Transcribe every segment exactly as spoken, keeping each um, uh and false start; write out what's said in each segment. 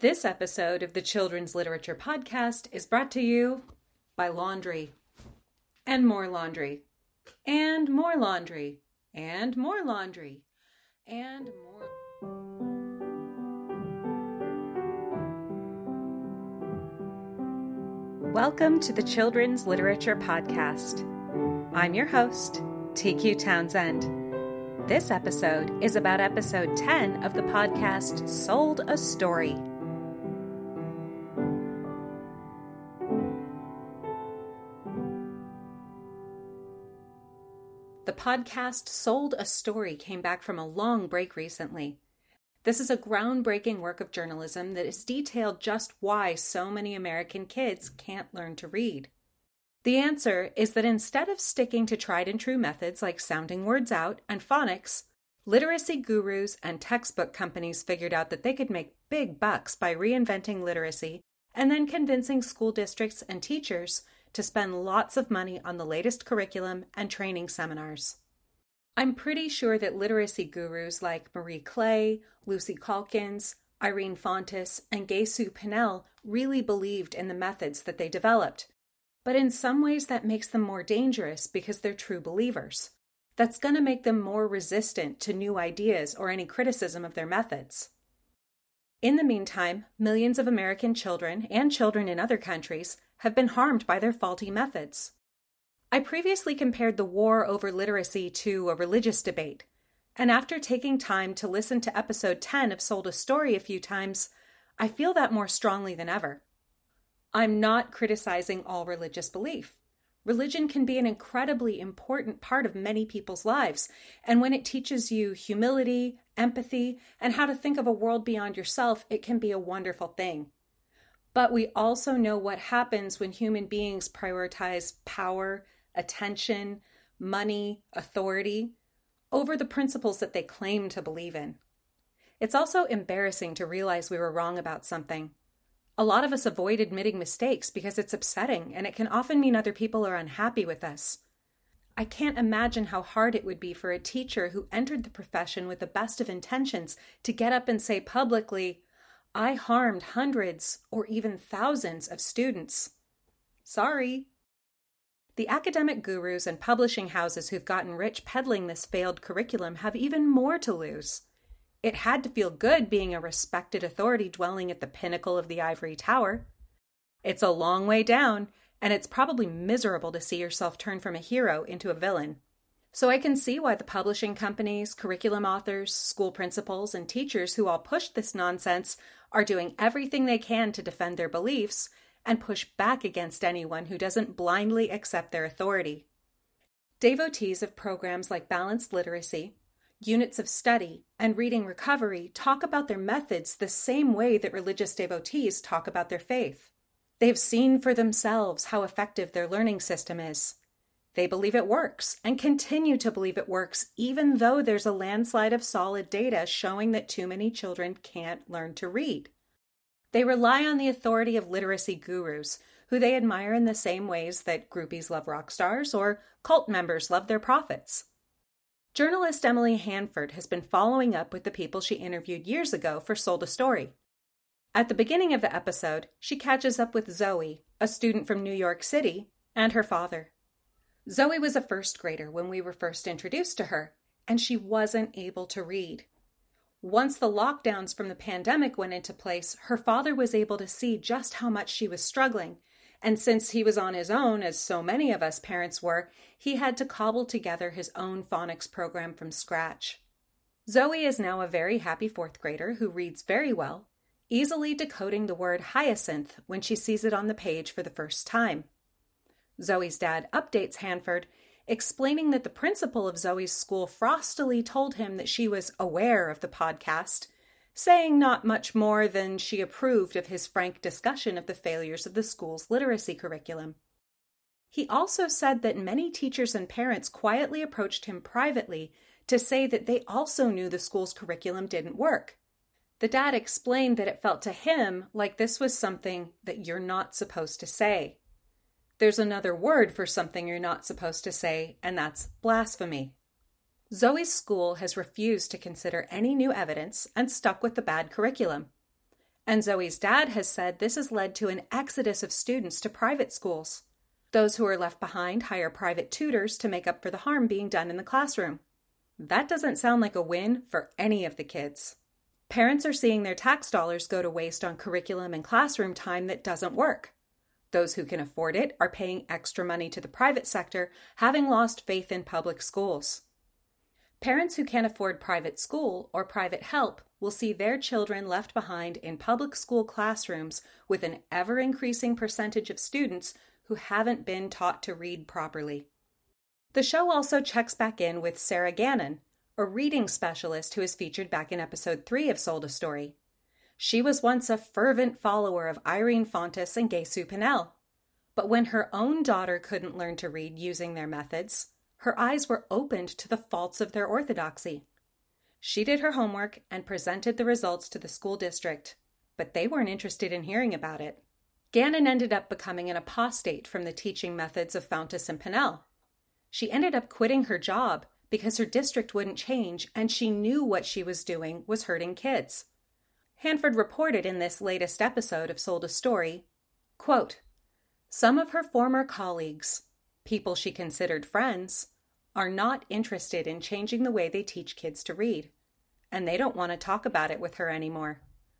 This episode of the Children's Literature Podcast is brought to you by laundry. And more laundry. And more laundry. And more laundry. And more... Welcome to the Children's Literature Podcast. I'm your host, T Q Townsend. This episode is about episode ten of the podcast Sold a Story. The podcast Sold a Story came back from a long break recently. This is a groundbreaking work of journalism that has detailed just why so many American kids can't learn to read. The answer is that instead of sticking to tried and true methods like sounding words out and phonics, literacy gurus and textbook companies figured out that they could make big bucks by reinventing literacy and then convincing school districts and teachers to spend lots of money on the latest curriculum and training seminars. I'm pretty sure that literacy gurus like Marie Clay, Lucy Calkins, Irene Fontes, and Gesu Pinnell really believed in the methods that they developed. But in some ways that makes them more dangerous because they're true believers. That's going to make them more resistant to new ideas or any criticism of their methods. In the meantime, millions of American children and children in other countries have been harmed by their faulty methods. I previously compared the war over literacy to a religious debate, and after taking time to listen to episode ten of Sold a Story a few times, I feel that more strongly than ever. I'm not criticizing all religious belief. Religion can be an incredibly important part of many people's lives, and when it teaches you humility, empathy, and how to think of a world beyond yourself, it can be a wonderful thing. But we also know what happens when human beings prioritize power, attention, money, authority over the principles that they claim to believe in. It's also embarrassing to realize we were wrong about something. A lot of us avoid admitting mistakes because it's upsetting and it can often mean other people are unhappy with us. I can't imagine how hard it would be for a teacher who entered the profession with the best of intentions to get up and say publicly, I harmed hundreds or even thousands of students. Sorry. The academic gurus and publishing houses who've gotten rich peddling this failed curriculum have even more to lose. It had to feel good being a respected authority dwelling at the pinnacle of the ivory tower. It's a long way down, and it's probably miserable to see yourself turn from a hero into a villain. So I can see why the publishing companies, curriculum authors, school principals, and teachers who all push this nonsense are doing everything they can to defend their beliefs and push back against anyone who doesn't blindly accept their authority. Devotees of programs like Balanced Literacy, Units of Study, and Reading Recovery talk about their methods the same way that religious devotees talk about their faith. They've seen for themselves how effective their learning system is. They believe it works and continue to believe it works even though there's a landslide of solid data showing that too many children can't learn to read. They rely on the authority of literacy gurus, who they admire in the same ways that groupies love rock stars or cult members love their prophets. Journalist Emily Hanford has been following up with the people she interviewed years ago for Sold a Story. At the beginning of the episode, she catches up with Zoe, a student from New York City, and her father. Zoe was a first grader when we were first introduced to her, and she wasn't able to read. Once the lockdowns from the pandemic went into place, her father was able to see just how much she was struggling, and since he was on his own, as so many of us parents were, he had to cobble together his own phonics program from scratch. Zoe is now a very happy fourth grader who reads very well, easily decoding the word hyacinth when she sees it on the page for the first time. Zoe's dad updates Hanford, explaining that the principal of Zoe's school frostily told him that she was aware of the podcast, saying not much more than she approved of his frank discussion of the failures of the school's literacy curriculum. He also said that many teachers and parents quietly approached him privately to say that they also knew the school's curriculum didn't work. The dad explained that it felt to him like this was something that you're not supposed to say. There's another word for something you're not supposed to say, and that's blasphemy. Zoe's school has refused to consider any new evidence and stuck with the bad curriculum. And Zoe's dad has said this has led to an exodus of students to private schools. Those who are left behind hire private tutors to make up for the harm being done in the classroom. That doesn't sound like a win for any of the kids. Parents are seeing their tax dollars go to waste on curriculum and classroom time that doesn't work. Those who can afford it are paying extra money to the private sector, having lost faith in public schools. Parents who can't afford private school or private help will see their children left behind in public school classrooms with an ever-increasing percentage of students who haven't been taught to read properly. The show also checks back in with Sarah Gannon, a reading specialist who is featured back in episode three of Sold a Story. She was once a fervent follower of Irene Fontes and Gay Sue Pinnell. But when her own daughter couldn't learn to read using their methods, her eyes were opened to the faults of their orthodoxy. She did her homework and presented the results to the school district, but they weren't interested in hearing about it. Gannon ended up becoming an apostate from the teaching methods of Fontes and Pinnell. She ended up quitting her job because her district wouldn't change, and she knew what she was doing was hurting kids. Hanford reported in this latest episode of Sold a Story, quote, "Some of her former colleagues, people she considered friends, are not interested in changing the way they teach kids to read, and they don't want to talk about it with her anymore."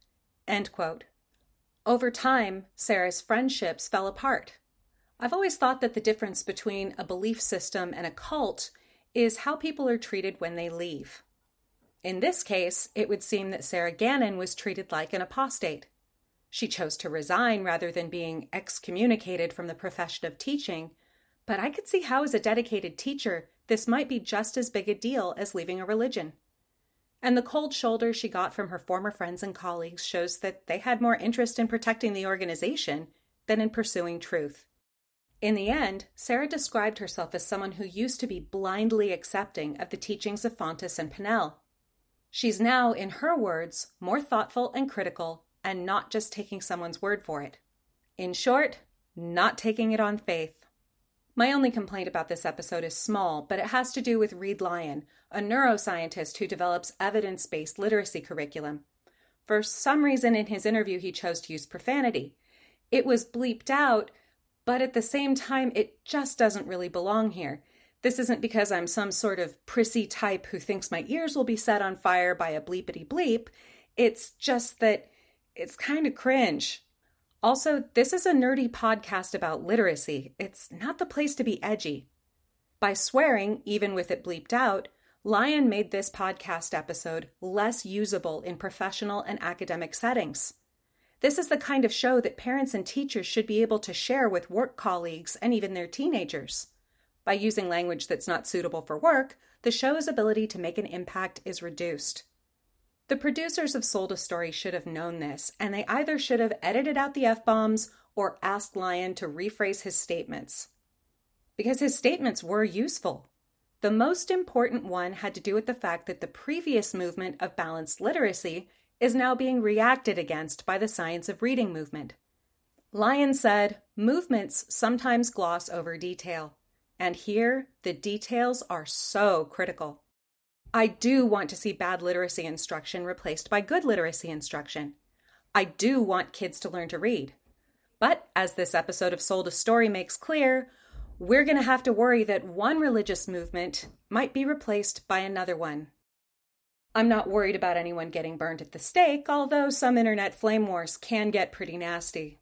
End quote. Over time, Sarah's friendships fell apart. I've always thought that the difference between a belief system and a cult is how people are treated when they leave. In this case, it would seem that Sarah Gannon was treated like an apostate. She chose to resign rather than being excommunicated from the profession of teaching, but I could see how, as a dedicated teacher, this might be just as big a deal as leaving a religion. And the cold shoulder she got from her former friends and colleagues shows that they had more interest in protecting the organization than in pursuing truth. In the end, Sarah described herself as someone who used to be blindly accepting of the teachings of Fontes and Pinnell. She's now, in her words, more thoughtful and critical, and not just taking someone's word for it. In short, not taking it on faith. My only complaint about this episode is small, but it has to do with Reed Lyon, a neuroscientist who develops evidence-based literacy curriculum. For some reason in his interview, he chose to use profanity. It was bleeped out, but at the same time, it just doesn't really belong here. This isn't because I'm some sort of prissy type who thinks my ears will be set on fire by a bleepity bleep. It's just that it's kind of cringe. Also, this is a nerdy podcast about literacy. It's not the place to be edgy. By swearing, even with it bleeped out, Lyon made this podcast episode less usable in professional and academic settings. This is the kind of show that parents and teachers should be able to share with work colleagues and even their teenagers. By using language that's not suitable for work, the show's ability to make an impact is reduced. The producers of Sold a Story should have known this, and they either should have edited out the F-bombs or asked Lyon to rephrase his statements. Because his statements were useful. The most important one had to do with the fact that the previous movement of balanced literacy is now being reacted against by the science of reading movement. Lyon said, "Movements sometimes gloss over detail, and here the details are so critical. I do want to see bad literacy instruction replaced by good literacy instruction. I do want kids to learn to read. But as this episode of Sold a Story makes clear, we're going to have to worry that one religious movement might be replaced by another one." I'm not worried about anyone getting burned at the stake, although some internet flame wars can get pretty nasty.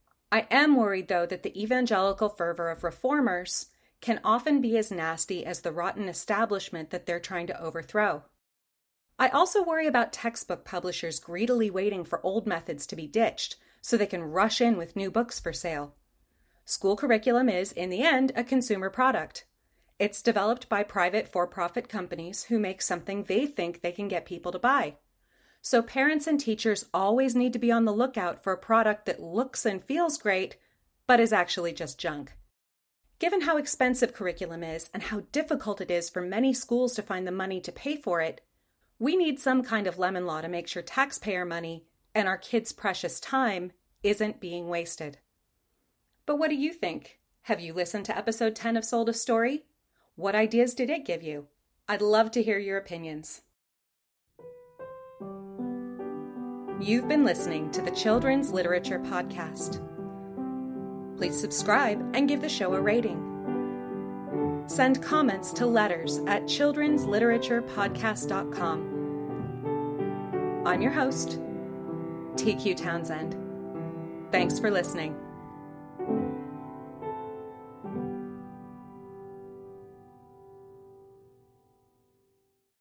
I am worried, though, that the evangelical fervor of reformers can often be as nasty as the rotten establishment that they're trying to overthrow. I also worry about textbook publishers greedily waiting for old methods to be ditched so they can rush in with new books for sale. School curriculum is, in the end, a consumer product. It's developed by private for-profit companies who make something they think they can get people to buy. So parents and teachers always need to be on the lookout for a product that looks and feels great, but is actually just junk. Given how expensive curriculum is and how difficult it is for many schools to find the money to pay for it, we need some kind of lemon law to make sure taxpayer money and our kids' precious time isn't being wasted. But what do you think? Have you listened to episode ten of Sold a Story? What ideas did it give you? I'd love to hear your opinions. You've been listening to the Children's Literature Podcast. Please subscribe and give the show a rating. Send comments to letters at children's literature podcast dot com. I'm your host, T Q Townsend. Thanks for listening.